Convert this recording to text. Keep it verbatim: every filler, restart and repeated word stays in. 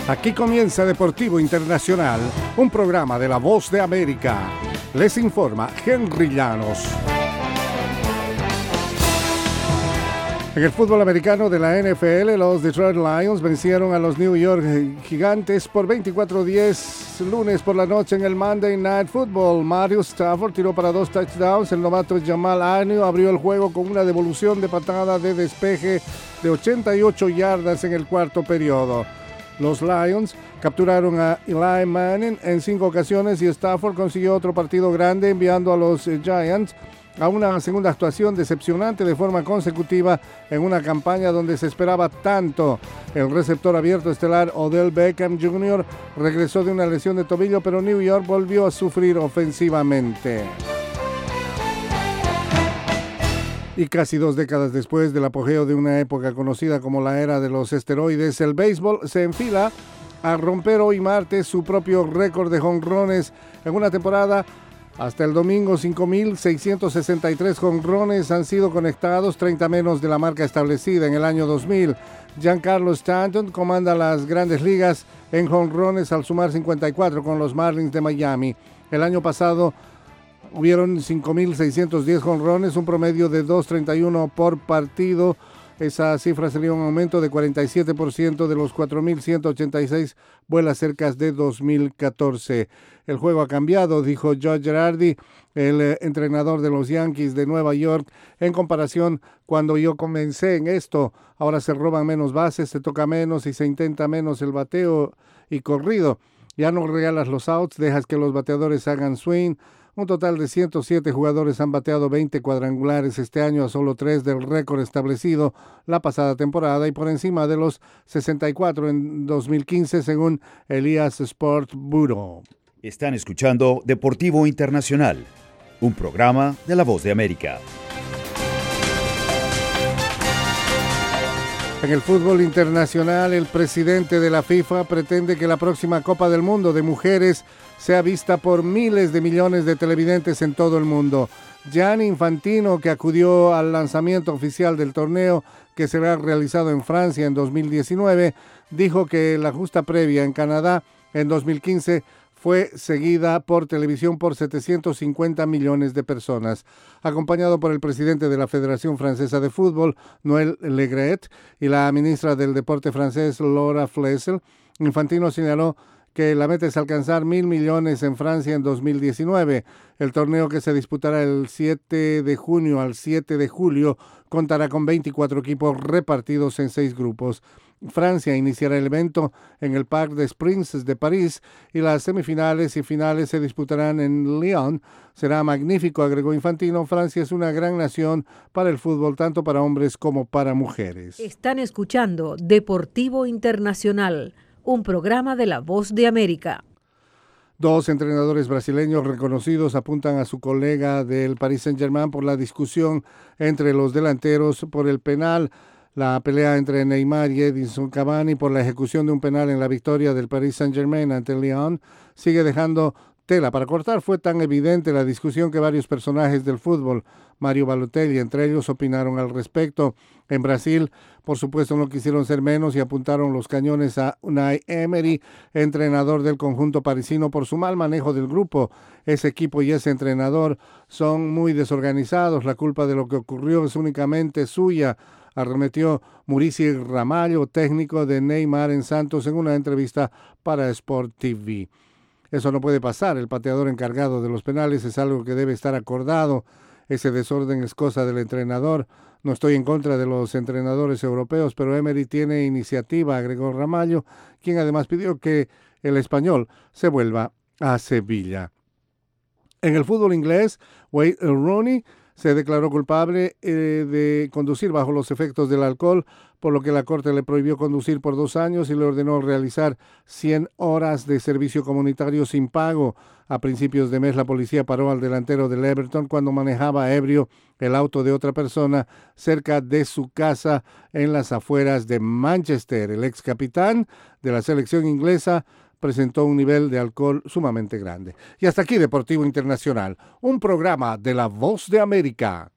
Aquí comienza Deportivo Internacional, un programa de La Voz de América. Les informa Henry Llanos. En el fútbol americano de la N F L, los Detroit Lions vencieron a los New York Gigantes por veinticuatro a diez lunes por la noche en el Monday Night Football. Matthew Stafford tiró para dos touchdowns. El novato Jamal Agnew abrió el juego con una devolución de patada de despeje de ochenta y ocho yardas en el cuarto periodo. Los Lions capturaron a Eli Manning en cinco ocasiones y Stafford consiguió otro partido grande, enviando a los Giants a una segunda actuación decepcionante de forma consecutiva en una campaña donde se esperaba tanto. El receptor abierto estelar Odell Beckham junior regresó de una lesión de tobillo, pero New York volvió a sufrir ofensivamente. Y casi dos décadas después del apogeo de una época conocida como la era de los esteroides, el béisbol se enfila a romper hoy martes su propio récord de jonrones en una temporada. Hasta el domingo, cinco mil seiscientos sesenta y tres jonrones han sido conectados, treinta menos de la marca establecida en el año dos mil. Giancarlo Stanton comanda las grandes ligas en jonrones al sumar cincuenta y cuatro con los Marlins de Miami. El año pasado hubieron cinco mil seiscientos diez jonrones, un promedio de dos treinta y uno por partido. Esa cifra sería un aumento de cuarenta y siete por ciento de los cuatro mil ciento ochenta y seis vuelas cercas de dos mil catorce. El juego ha cambiado, dijo Joe Girardi, el eh, entrenador de los Yankees de Nueva York, en comparación cuando yo comencé en esto. Ahora se roban menos bases, se toca menos y se intenta menos el bateo y corrido. Ya no regalas los outs, dejas que los bateadores hagan swing. Un total de ciento siete jugadores han bateado veinte cuadrangulares este año, a solo tres del récord establecido la pasada temporada y por encima de los sesenta y cuatro en dos mil quince, según Elias Sport Bureau. Están escuchando Deportivo Internacional, un programa de La Voz de América. En el fútbol internacional, el presidente de la FIFA pretende que la próxima Copa del Mundo de Mujeres sea vista por miles de millones de televidentes en todo el mundo. Gianni Infantino, que acudió al lanzamiento oficial del torneo que será realizado en Francia en dos mil diecinueve, dijo que la justa previa en Canadá en dos mil quince fue seguida por televisión por setecientos cincuenta millones de personas. Acompañado por el presidente de la Federación Francesa de Fútbol, Noël Le Graët, y la ministra del Deporte francés, Laura Flessel, Infantino señaló que la meta es alcanzar mil millones en Francia en dos mil diecinueve. El torneo, que se disputará el siete de junio al siete de julio, contará con veinticuatro equipos repartidos en seis grupos. Francia iniciará el evento en el Parc des Princes de París y las semifinales y finales se disputarán en Lyon. Será magnífico, agregó Infantino. Francia es una gran nación para el fútbol, tanto para hombres como para mujeres. Están escuchando Deportivo Internacional, un programa de La Voz de América. Dos entrenadores brasileños reconocidos apuntan a su colega del Paris Saint-Germain por la discusión entre los delanteros por el penal. La pelea entre Neymar y Edinson Cavani por la ejecución de un penal en la victoria del Paris Saint-Germain ante el Lyon sigue dejando tela para cortar. Fue tan evidente la discusión que varios personajes del fútbol, Mario Balotelli entre ellos, opinaron al respecto. En Brasil, por supuesto, no quisieron ser menos y apuntaron los cañones a Unai Emery, entrenador del conjunto parisino, por su mal manejo del grupo. Ese equipo y ese entrenador son muy desorganizados. La culpa de lo que ocurrió es únicamente suya, arremetió Muricy Ramalho, técnico de Neymar en Santos, en una entrevista para Sport T V. Eso no puede pasar. El pateador encargado de los penales es algo que debe estar acordado. Ese desorden es cosa del entrenador. No estoy en contra de los entrenadores europeos, pero Emery tiene iniciativa, agregó Ramalho, quien además pidió que el español se vuelva a Sevilla. En el fútbol inglés, Wayne Rooney se declaró culpable eh, de conducir bajo los efectos del alcohol, por lo que la Corte le prohibió conducir por dos años y le ordenó realizar cien horas de servicio comunitario sin pago. A principios de mes, la policía paró al delantero del Everton cuando manejaba ebrio el auto de otra persona cerca de su casa en las afueras de Manchester. El ex capitán de la selección inglesa presentó un nivel de alcohol sumamente grande. Y hasta aquí Deportivo Internacional, un programa de La Voz de América.